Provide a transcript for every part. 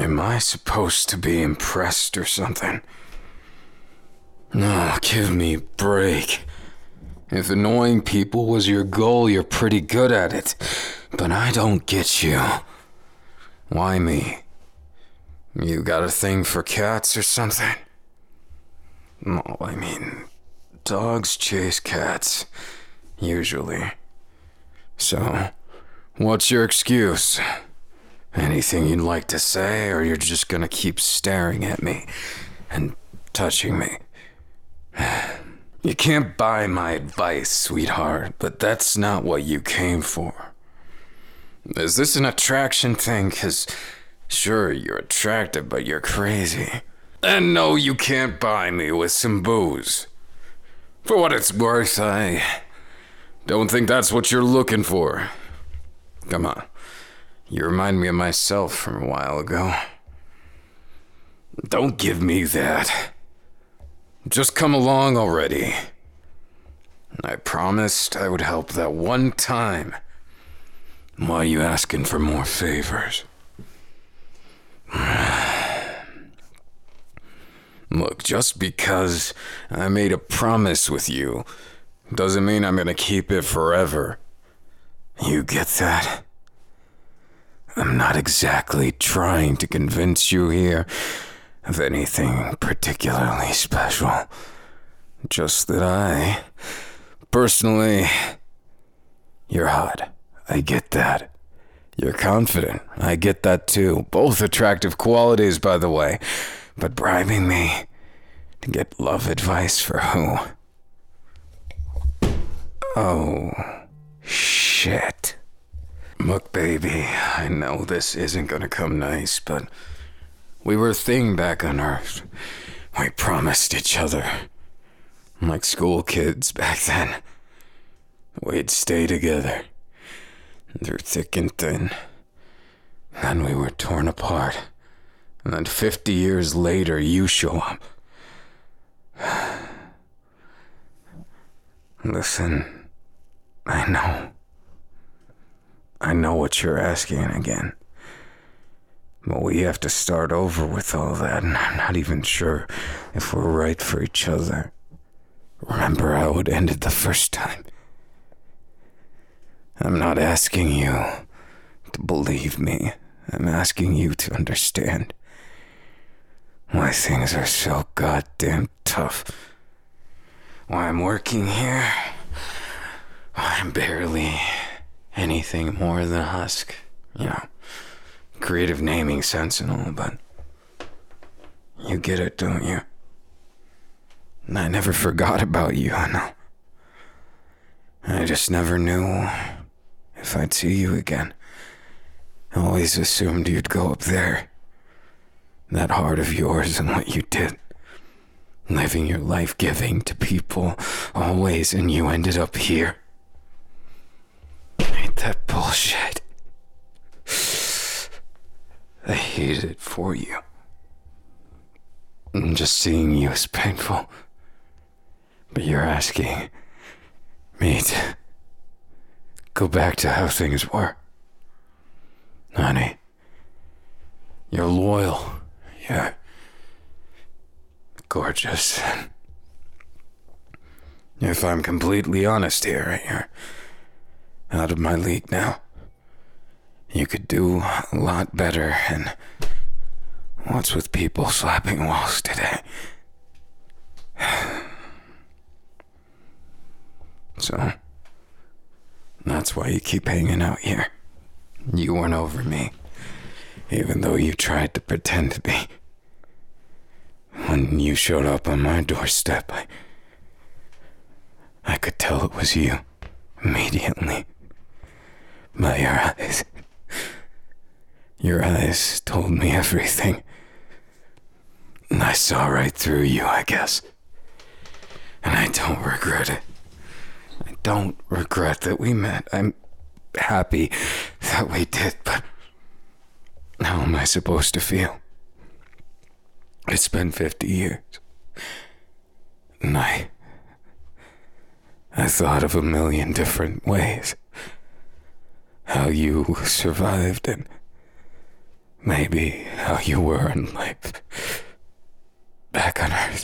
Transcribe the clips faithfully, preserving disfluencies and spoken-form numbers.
Am I supposed to be impressed or something? No, give me a break. If annoying people was your goal, you're pretty good at it. But I don't get you. Why me? You got a thing for cats or something? No, I mean, dogs chase cats, usually. So, what's your excuse? Anything you'd like to say, or you're just gonna keep staring at me and touching me? You can't buy my advice, sweetheart, but that's not what you came for. Is this an attraction thing? 'Cause sure, you're attractive, but you're crazy. And no, you can't buy me with some booze. For what it's worth, I don't think that's what you're looking for. Come on. You remind me of myself from a while ago. Don't give me that. Just come along already. I promised I would help that one time. Why are you asking for more favors? Look, just because I made a promise with you doesn't mean I'm gonna keep it forever. You get that? I'm not exactly trying to convince you here of anything particularly special. Just that I, personally, you're hot. I get that. You're confident. I get that too. Both attractive qualities, by the way. But bribing me to get love advice for who? Oh, shit. Look, baby, I know this isn't gonna come nice, but we were a thing back on Earth. We promised each other. Like school kids back then. We'd stay together. Through thick and thin. Then we were torn apart. And then fifty years later, you show up. Listen, I know. I know what you're asking again. But we have to start over with all that, and I'm not even sure if we're right for each other. Remember how it ended the first time? I'm not asking you to believe me. I'm asking you to understand why things are so goddamn tough. Why I'm working here. Why I'm barely anything more than a husk. You know, creative naming sense and all, but you get it, don't you? And I never forgot about you, I know. I just never knew if I'd see you again. I always assumed you'd go up there. That heart of yours and what you did. Living your life giving to people, always, and you ended up here. Ain't that bullshit? I hate it for you. And just seeing you is painful. But you're asking me to go back to how things were. Honey, you're loyal. You're gorgeous. If I'm completely honest here, you're out of my league now. You could do a lot better, and what's with people slapping walls today? So, that's why you keep hanging out here. You weren't over me, even though you tried to pretend to be. When you showed up on my doorstep, I, I could tell it was you, immediately. By your eyes. Your eyes told me everything. And I saw right through you, I guess. And I don't regret it. I don't regret that we met. I'm happy that we did, but how am I supposed to feel? It's been fifty years. And I... I thought of a million different ways. How you survived and Maybe how you were in life. Back on Earth.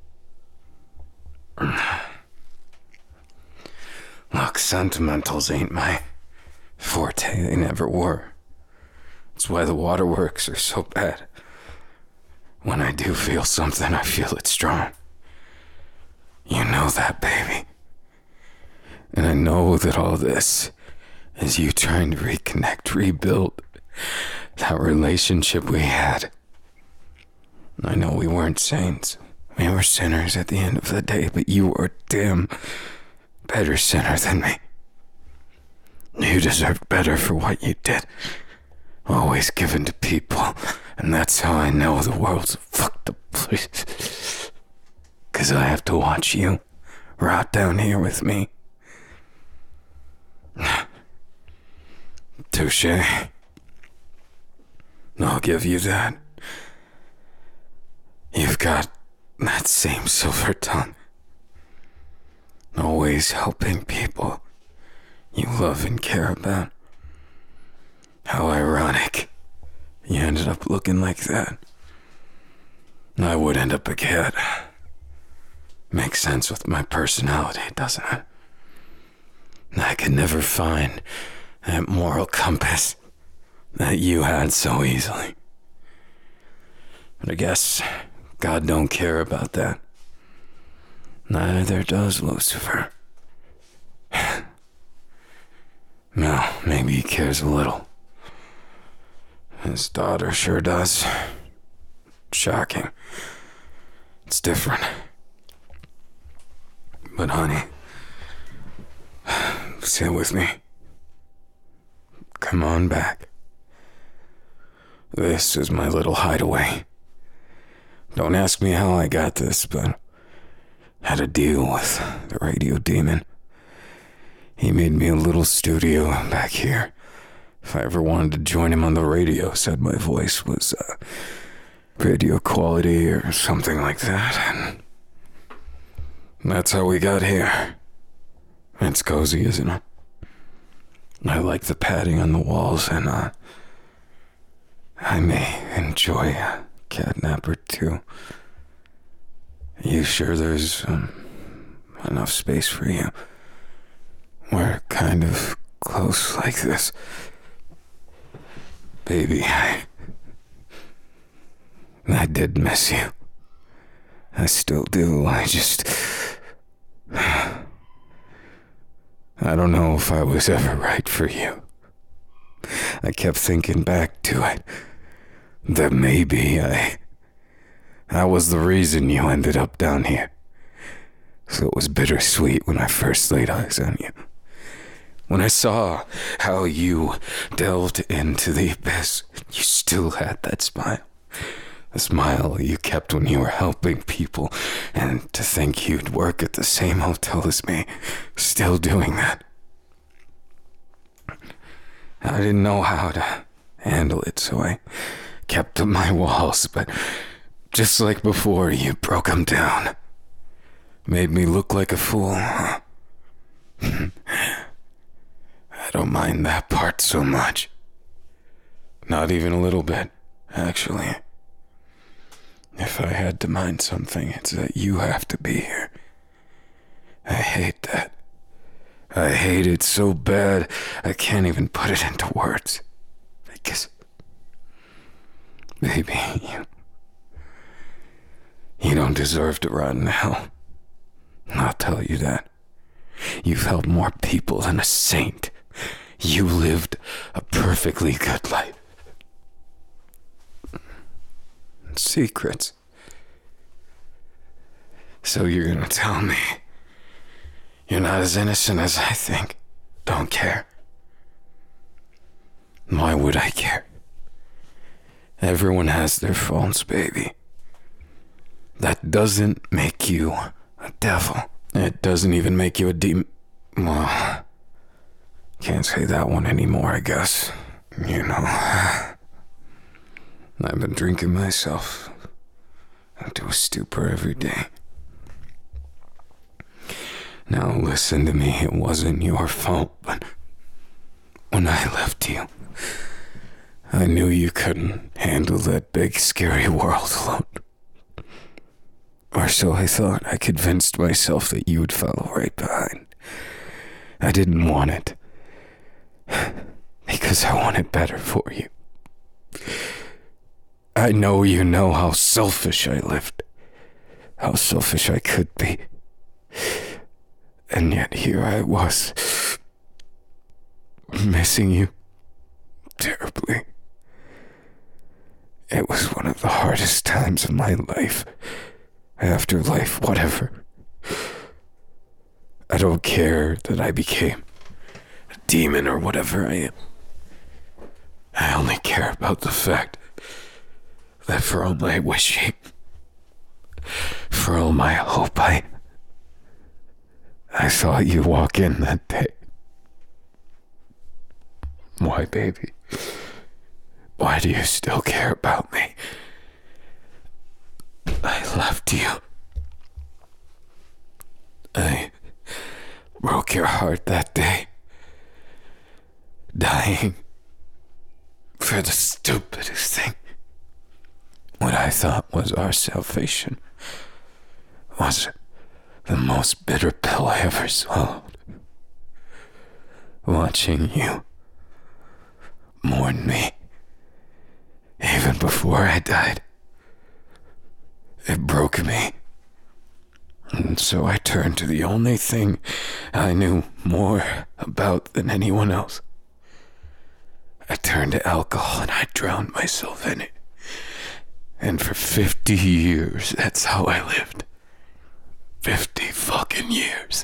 Look, sentimentals ain't my forte. They never were. That's why the waterworks are so bad. When I do feel something, I feel it strong. You know that, baby. And I know that all this is you trying to reconnect, rebuild that relationship we had. I know we weren't saints. We were sinners at the end of the day, but you were a damn better sinner than me. You deserved better for what you did. Always given to people, and that's how I know the world's a fucked up place. Cause I have to watch you rot down here with me. Touche. I'll give you that. You've got that same silver tongue. Always helping people you love and care about. How ironic. You ended up looking like that. I would end up a cat. Makes sense with my personality, doesn't it? I could never find that moral compass that you had so easily. But I guess God don't care about that. Neither does Lucifer. No, maybe he cares a little. His daughter sure does. Shocking. It's different. But honey, sit with me. Come on back. This is my little hideaway. Don't ask me how I got this, but had to deal with the radio demon. He made me a little studio back here. If I ever wanted to join him on the radio, said my voice was uh, radio quality or something like that. And that's how we got here. It's cozy, isn't it? I like the padding on the walls, and uh, I may enjoy a catnap or two. Are you sure there's um, enough space for you? We're kind of close like this. Baby, I... I did miss you. I still do. I just... I don't know if I was ever right for you. I kept thinking back to it. That maybe I... I was the reason you ended up down here. So it was bittersweet when I first laid eyes on you. When I saw how you delved into the abyss, you still had that smile. The smile you kept when you were helping people, and to think you'd work at the same hotel as me, still doing that. I didn't know how to handle it, so I kept up my walls, but just like before, you broke them down. Made me look like a fool, huh? I don't mind that part so much. Not even a little bit, actually. If I had to mind something, it's that you have to be here. I hate that. I hate it so bad, I can't even put it into words. Because, baby, you, you don't deserve to rot in hell. I'll tell you that. You've helped more people than a saint. You lived a perfectly good life. Secrets. So you're gonna tell me you're not as innocent as I think? Don't care. Why would I care? Everyone has their faults, baby. That doesn't make you a devil. It doesn't even make you a demon. Well, can't say that one anymore, I guess. You know, I've been drinking myself into a stupor every day. Now listen to me, it wasn't your fault, but when I left you, I knew you couldn't handle that big, scary world alone. Or so I thought. I convinced myself that you would follow right behind. I didn't want it. Because I wanted better for you. I know you know how selfish I lived. How selfish I could be. And yet here I was. Missing you. Terribly. It was one of the hardest times of my life. Afterlife, whatever. I don't care that I became a demon or whatever I am. I only care about the fact that for all my wishing, for all my hope, I, I saw you walk in that day. Why, baby? Why do you still care about me? I loved you. I broke your heart that day. Dying for the stupidest thing. What I thought was our salvation was the most bitter pill I ever swallowed. Watching you mourn me, even before I died, it broke me. And so I turned to the only thing I knew more about than anyone else. I turned to alcohol and I drowned myself in it. And for fifty years, that's how I lived. Fifty fucking years.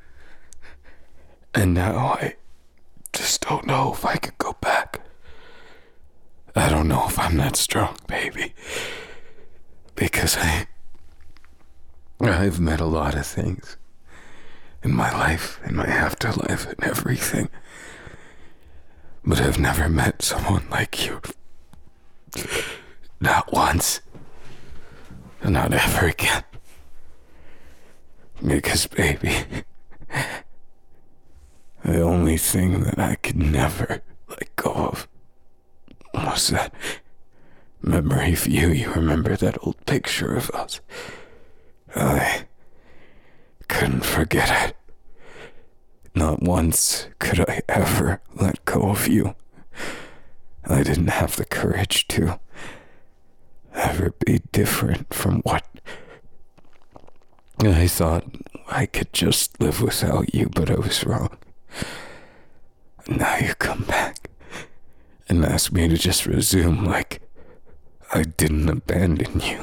And now I just don't know if I could go back. I don't know if I'm that strong, baby. Because I... I've met a lot of things. In my life, in my afterlife, and everything. But I've never met someone like you. Not once. Not ever again. Because, baby, the only thing that I could never let go of was that memory of you. You remember that old picture of us? I couldn't forget it. Not once could I ever let go of you. I didn't have the courage to ever be different from what I thought. I could just live without you, but I was wrong. Now you come back and ask me to just resume like I didn't abandon you.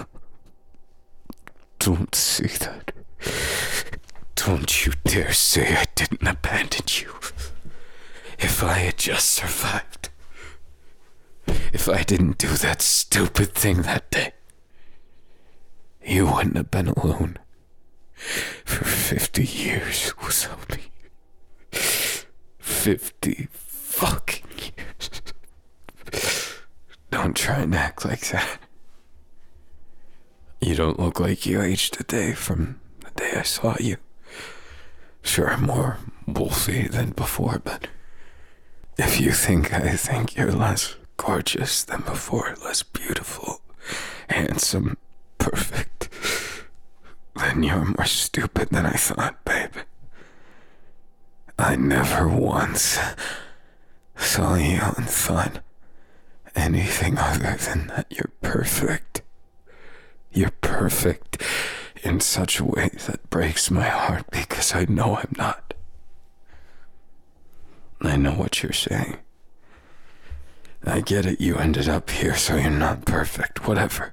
Don't say that. Don't you dare say I didn't abandon you. If I had just survived, if I didn't do that stupid thing that day, you wouldn't have been alone for fifty years without me. Fifty fucking years. Don't try and act like that. You don't look like you aged a day from the day I saw you. Sure, I'm more wolfy than before, but if you think I think you're less gorgeous than before, less beautiful, handsome, perfect, then you're more stupid than I thought, babe. I never once saw you and thought anything other than that you're perfect. You're perfect in such a way that breaks my heart because I know I'm not. I know what you're saying. I get it, you ended up here, so you're not perfect, whatever.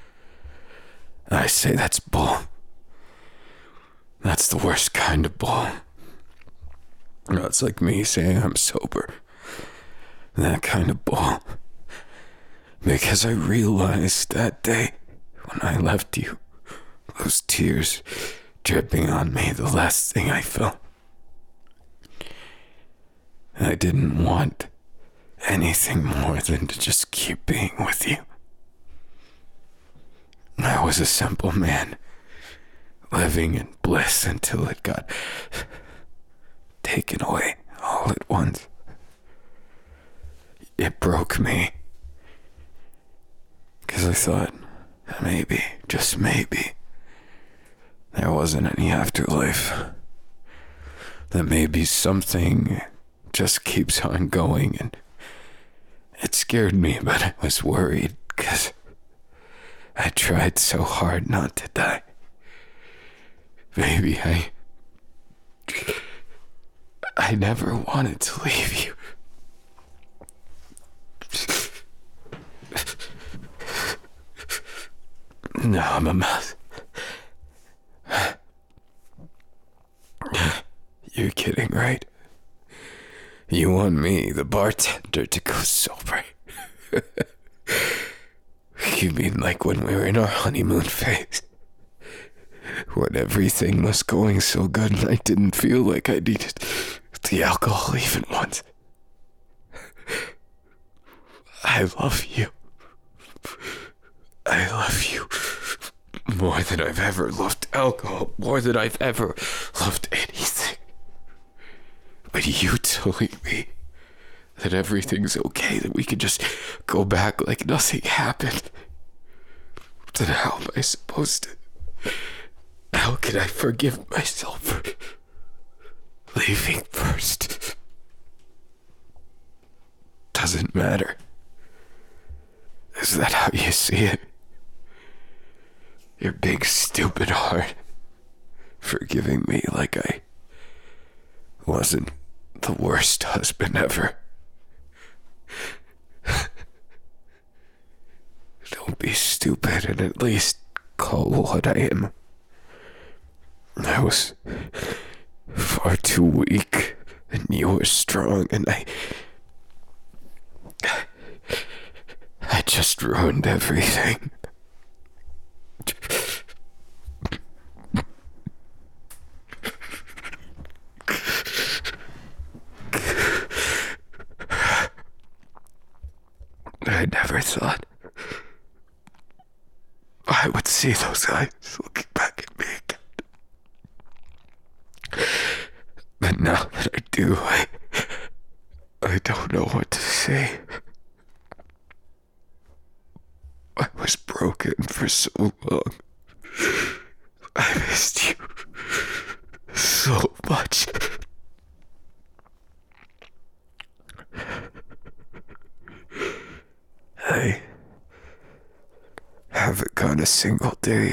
I say that's bull. That's the worst kind of bull. That's like me saying I'm sober. That kind of bull. Because I realized that day when I left you, those tears dripping on me, the last thing I felt. I didn't want anything more than to just keep being with you. I was a simple man, living in bliss until it got taken away all at once. It broke me. Because I thought, maybe, just maybe, there wasn't any afterlife. That maybe something just keeps on going, and it scared me, but I was worried because I tried so hard not to die. Baby, I... I never wanted to leave you. Now I'm a mess. You're kidding, right? You want me, the bartender, to go sober? You mean like when we were in our honeymoon phase? When everything was going so good and I didn't feel like I needed the alcohol even once. I love you. I love you more than I've ever loved alcohol, more than I've ever loved anything. But you telling me that everything's okay, that we can just go back like nothing happened, then how am I supposed to... How can I forgive myself for leaving first? Doesn't matter. Is that how you see it? Your big stupid heart forgiving me like I wasn't the worst husband ever. Don't be stupid and at least call what I am. I was far too weak, and you were strong, and I... I just ruined everything. I never thought I would see those eyes looking back at me again. But now that I do, I, I don't know what to say. I was broken for so long. I missed you so much. I haven't gone a single day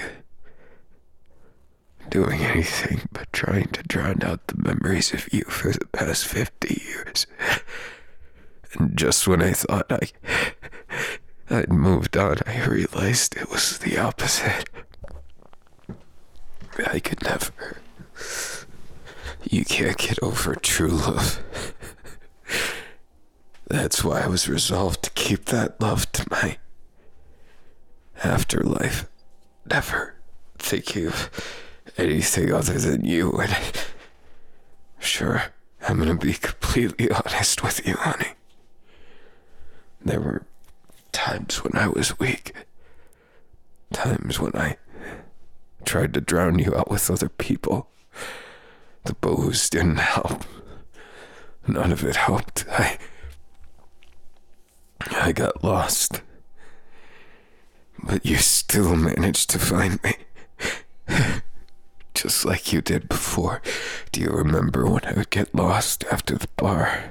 doing anything but trying to drown out the memories of you for the past fifty years. And just when I thought I, I'd moved on, I realized it was the opposite. I could never. You can't get over true love. That's why I was resolved to keep that love to my afterlife. Never thinking of anything other than you. And sure, I'm gonna be completely honest with you, honey. There were times when I was weak. Times when I tried to drown you out with other people. The booze didn't help. None of it helped. I... I got lost. But you still managed to find me. Just like you did before. Do you remember when I would get lost after the bar?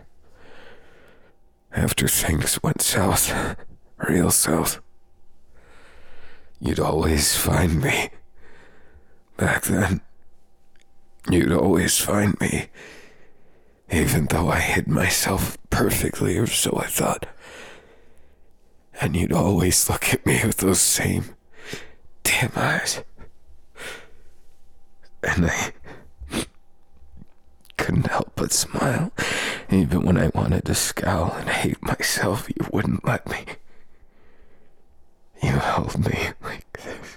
After things went south. Real south. You'd always find me. Back then. You'd always find me. Even though I hid myself perfectly, or so I thought. And you'd always look at me with those same damn eyes. And I couldn't help but smile. Even when I wanted to scowl and hate myself, you wouldn't let me. You held me like this.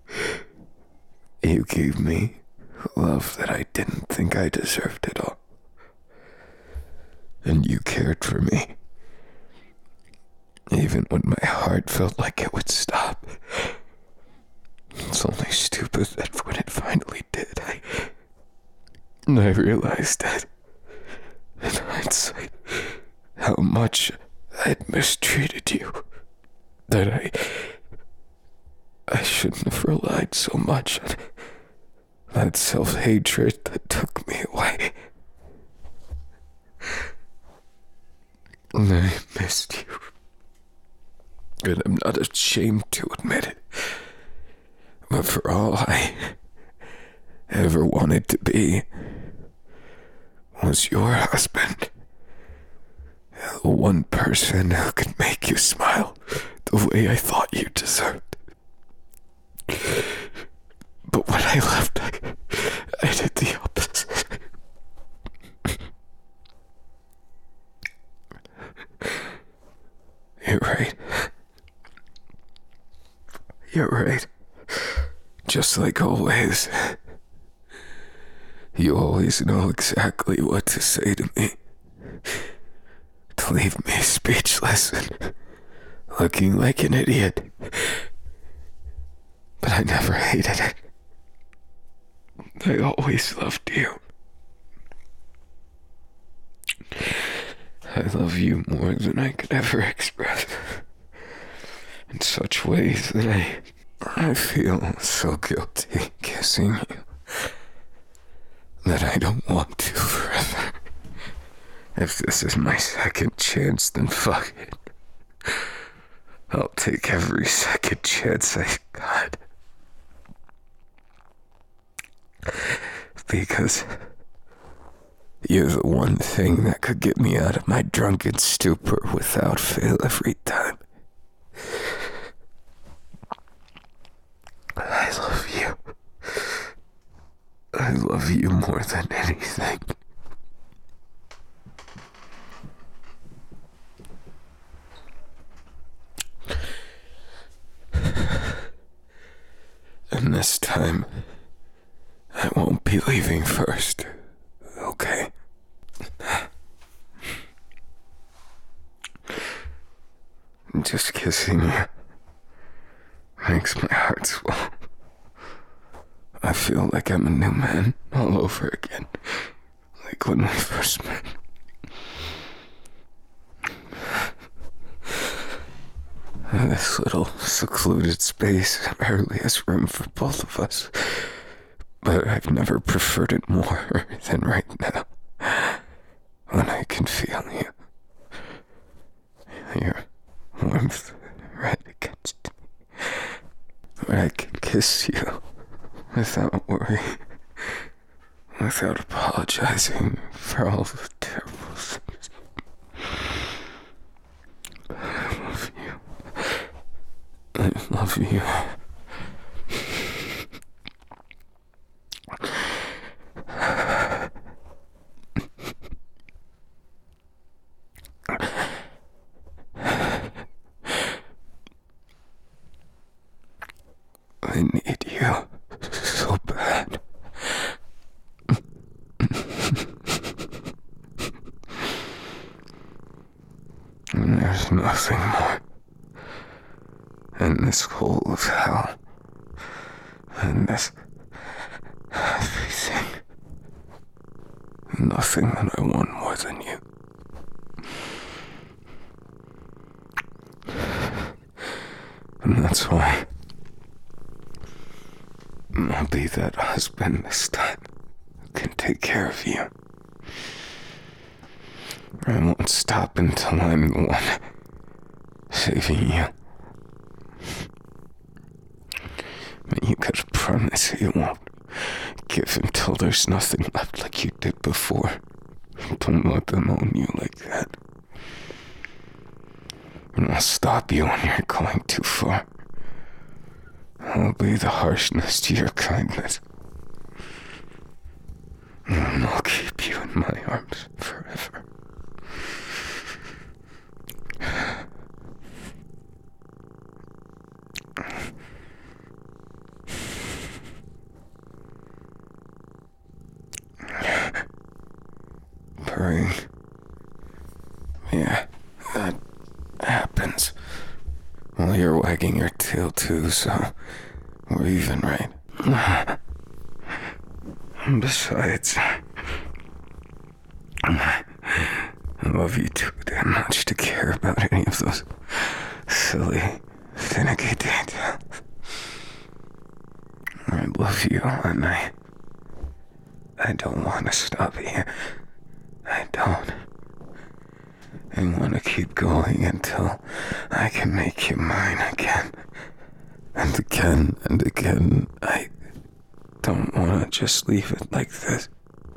You gave me love that I didn't think I deserved at all. And you cared for me. Even when my heart felt like it would stop. It's only stupid that when it finally did, I... I realized that, in hindsight, how much I'd mistreated you. That I I shouldn't have relied so much on that self-hatred that took me away. And I missed you. And I'm not ashamed to admit it. But for all I ever wanted to be was your husband. The one person who could make you smile the way I thought you deserved. But when I left, I, I did the opposite. You're right. You're right. Just like always. You always know exactly what to say to me. To leave me speechless and looking like an idiot. But I never hated it. I always loved you. I love you more than I could ever express. In such ways that I, I feel so guilty kissing you that I don't want to forever. If this is my second chance, then fuck it. I'll take every second chance I got. Because you're the one thing that could get me out of my drunken stupor without fail every time. I love you. I love you more than anything. And this time, I won't be leaving first, okay? Just kissing you makes my heart swell. I feel like I'm a new man all over again, like when we first met. This little secluded space barely has room for both of us, but I've never preferred it more than right now, when I can feel you. Your warmth right against me, where I can kiss you without worry, without apologizing for all the terrible things. I love you. I love you. I need you so bad. And there's nothing more in this hole of hell, and this everything. Nothing that I want more than you. And that's why I'll be that husband this time who can take care of you. I won't stop until I'm the one saving you. But you gotta promise you won't give until there's nothing left like you did before. Don't let them own you like that. And I'll stop you when you're going too far. I'll be the harshness to your kindness. And I'll keep you in my arms forever. Purring. Yeah, that happens. Well, you're wagging your tail too, so we're even, right? Besides, I love you too damn much to care about any of those silly, finicky details. love you, and I... I don't want to stop here. I don't. I want to keep going until I can make you mine again. And again and again. I don't want to just leave it like this.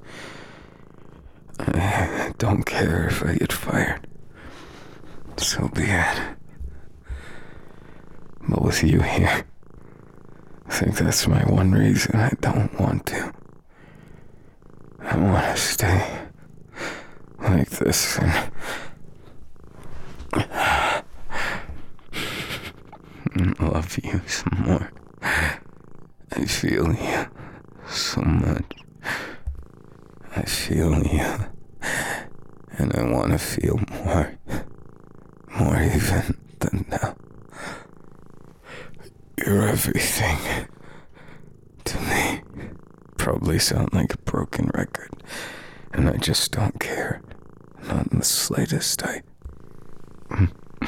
I don't care if I get fired. So be it. But with you here, I think that's my one reason I don't want to. I want to stay like this and, and love you some more. I feel you so much. I feel you, and I want to feel more, more even than now. You're everything to me. Probably sound like a broken record, and I just don't care. Not in the slightest. I... I'm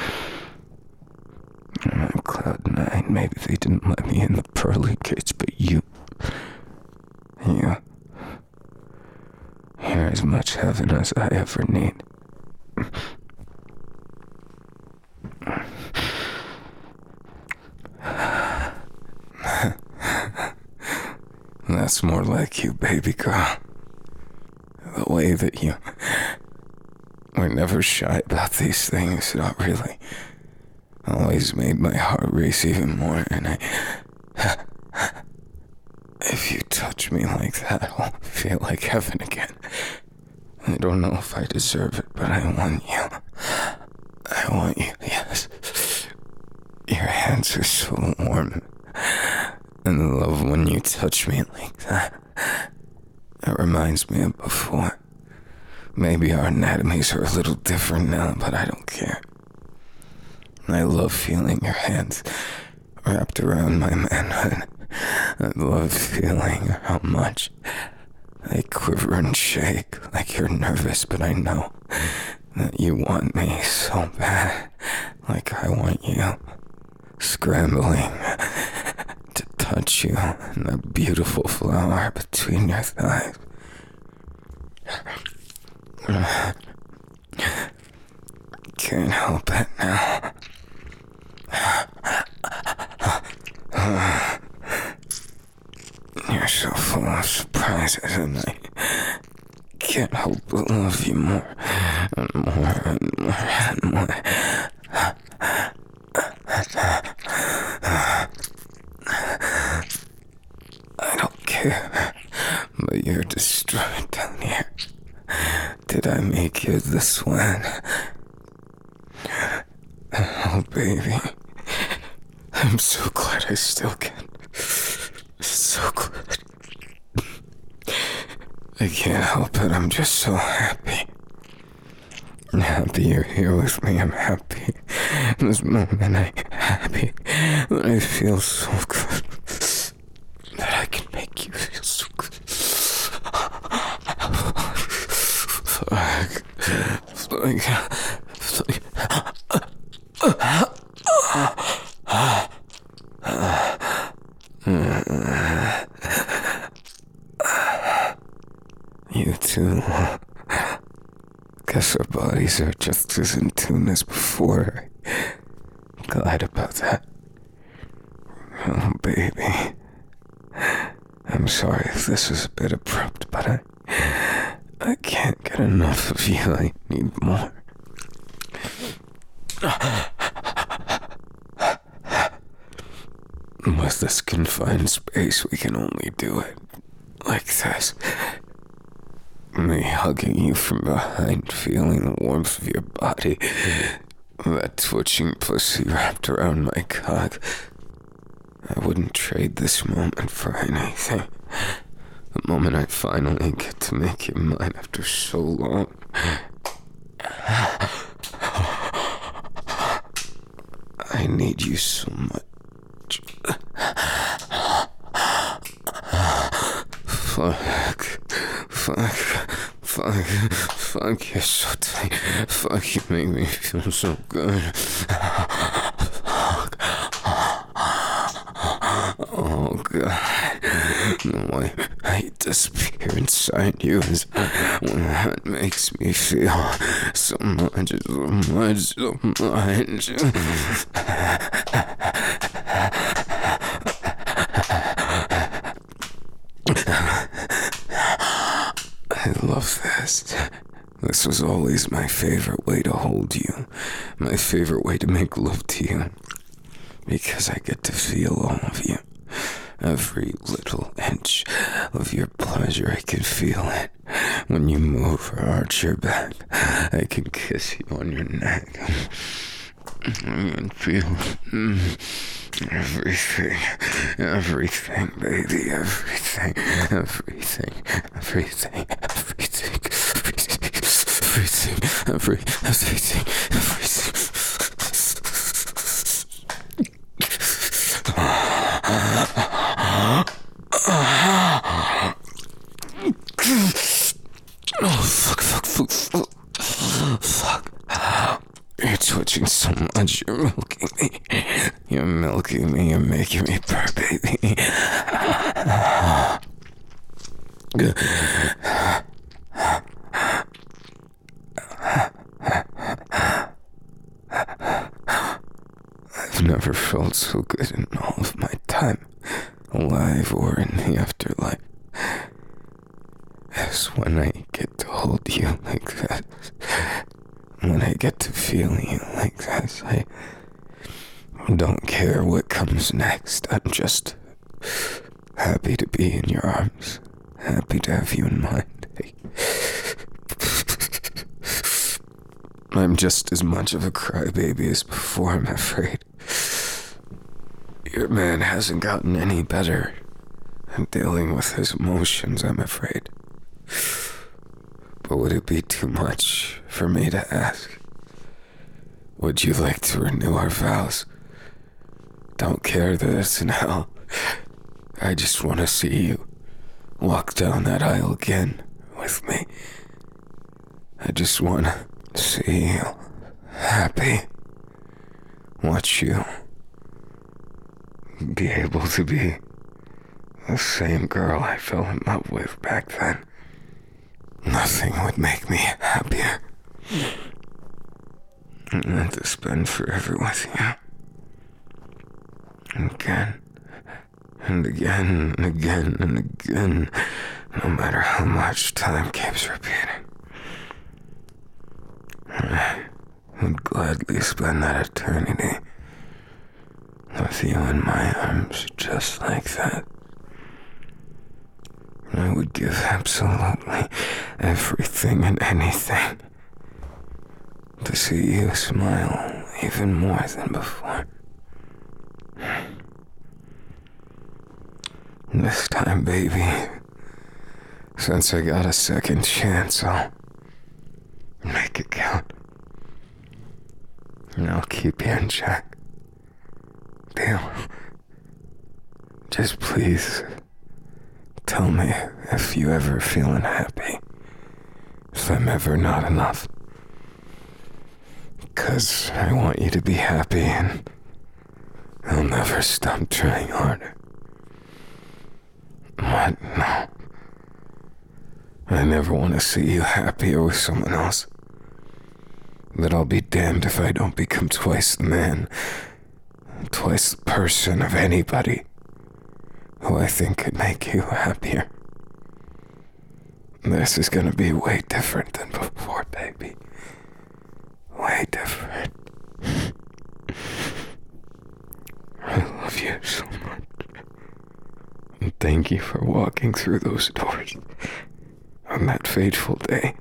on cloud nine. Maybe they didn't let me in the pearly gates, but you... You... You're as much heaven as I ever need. That's more like you, baby girl. The way that you were never shy about these things, not really. Always made my heart race even more, and I... If you touch me like that, I'll feel like heaven again. I don't know if I deserve it, but I want you. I want you, yes. Your hands are so warm. And I love when you touch me like that. It reminds me of before. Maybe our anatomies are a little different now, but I don't care. I love feeling your hands wrapped around my manhood. I love feeling how much they quiver and shake like you're nervous, but I know that you want me so bad, like I want you, scrambling to touch you and that beautiful flower between your thighs. Can't help it now. You're so full of surprises, and I can't help but love you more and more and more and more. I don't care, but you're destroyed down here. Did I make you this one? Oh, baby. I'm so glad I still can. So glad. I can't help it. I'm just so happy. I'm happy you're here with me. I'm happy. In this moment, I'm happy. That I feel so good. That I can make you feel so good. Fuck. Fuck. Fuck. You too. Guess our bodies are just as in tune as before. Glad about that. Oh, baby. I'm sorry if this was a bit abrupt, but I... I can't get enough of you. I need more. With this confined space, we can only do it like this. Me hugging you from behind, feeling the warmth of your body. That twitching pussy wrapped around my cock. I wouldn't trade this moment for anything. The moment I finally get to make you mine after so long. I need you so much. Fuck. Fuck. Fuck. Fuck, you're so tight. Fuck, you make me feel so good. Fuck. Oh, God. Why I disappear inside you is when that makes me feel so much, so much, so much. I love this. This was always my favorite way to hold you, my favorite way to make love to you, because I get to feel all of you. Every little inch of your pleasure, I can feel it. When you move or arch your back, I can kiss you on your neck. I can feel mm, everything, everything, baby, everything, everything, everything, everything, everything, every, everything, everything. Oh, fuck, fuck, fuck, fuck. Fuck. You're twitching so much, you're milking me. You're milking me, you're making me purr, baby. I've never felt so good in all of my time, alive or in the afterlife, as when I get to hold you like that. When I get to feel you like this, I don't care what comes next. I'm just happy to be in your arms, happy to have you in mind. I'm just as much of a crybaby as before, I'm afraid. Your man hasn't gotten any better at dealing with his emotions, I'm afraid. But would it be too much for me to ask? Would you like to renew our vows? Don't care that it's in hell. I just want to see you walk down that aisle again with me. I just want to see you happy. Watch you be able to be the same girl I fell in love with back then. Nothing would make me happier than to spend forever with you. Again, and again, and again, and again, no matter how much time keeps repeating. I would gladly spend that eternity with you in my arms, just like that. I would give absolutely everything and anything to see you smile even more than before. This time, baby, since I got a second chance, I'll make it count. And I'll keep you in check. Deal? Just please tell me if you ever feel unhappy, if I'm ever not enough. 'Cause I want you to be happy, and I'll never stop trying harder. What? No. I never want to see you happier with someone else. But I'll be damned if I don't become twice the man, twice the person of anybody who I think could make you happier. This is gonna be way different than before, baby. Way different. I love you so much. And thank you for walking through those doors on that fateful day.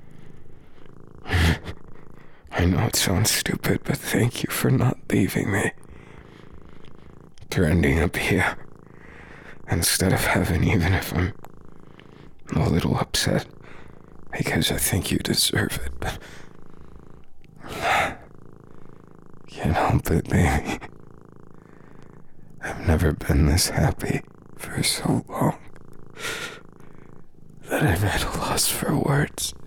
I know it sounds stupid, but thank you for not leaving me. For ending up here, instead of heaven, even if I'm a little upset, because I think you deserve it, but can't help it, baby. I've never been this happy for so long that I'm at a loss for words.